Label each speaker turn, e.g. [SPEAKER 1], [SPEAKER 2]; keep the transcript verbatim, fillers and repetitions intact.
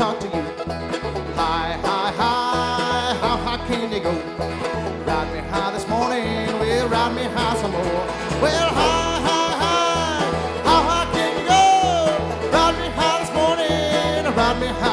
[SPEAKER 1] talk to you. High, high, high, how high can you go? Ride me high this morning, well, ride me high some more. Well, high, high, high, how high can you go? Ride me high this morning, ride me high.